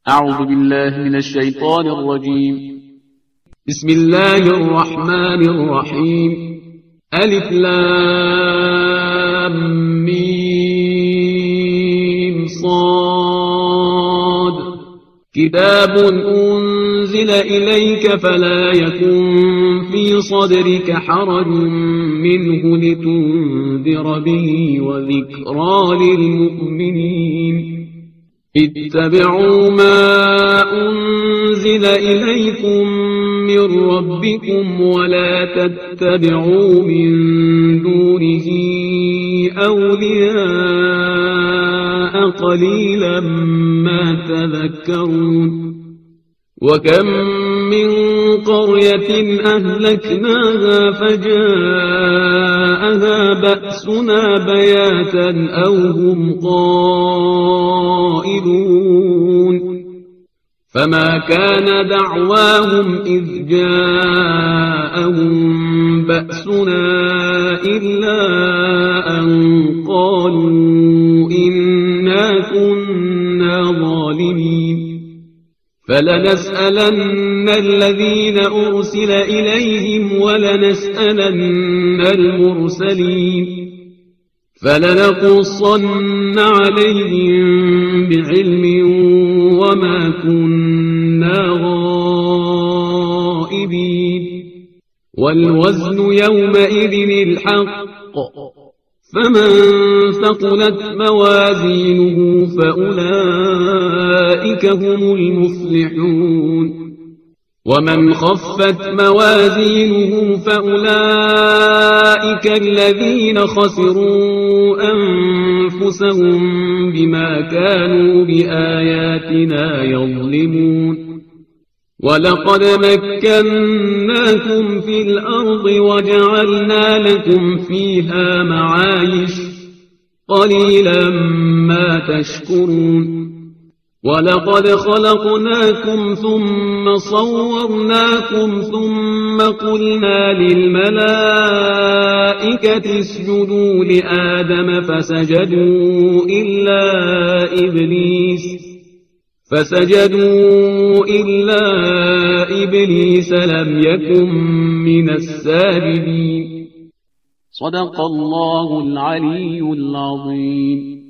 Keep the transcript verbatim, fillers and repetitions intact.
أعوذ بالله من الشيطان الرجيم. بسم الله الرحمن الرحيم. ألف لام ميم صاد. كتاب أنزل إليك فلا يكن في صدرك حرج منه لتنذر به وذكرى للمؤمنين. اتبعوا ما أنزل إليكم من ربكم ولا تتبعوا من دونه أولياء قليلا ما تذكرون. وكم من قرية أهلكناها فجاءها بأسنا بياتا أو هم قائلون. فما كان دعواهم إذ جاءهم بأسنا إلا أن قالوا إنا كنا ظالمين. فلنسألن الذين أرسل إليهم ولنسألن المرسلين. فلنقصن عليهم بعلم وما كنا غائبين. والوزن يومئذ الحق. فمن ثقلت موازينه فأولئك هم المفلحون. ومن خفت موازينه فأولئك الذين خسروا أنفسهم بما كانوا بآياتنا يظلمون. ولقد مكناكم في الأرض وجعلنا لكم فيها معايش قليلا ما تشكرون. ولقد خلقناكم ثم صورناكم ثم قلنا للملائكة اسجدوا لآدم فسجدوا إلا إبليس فسجدوا إلا إبليس لم يكن من الساجدين. صدق الله العلي العظيم.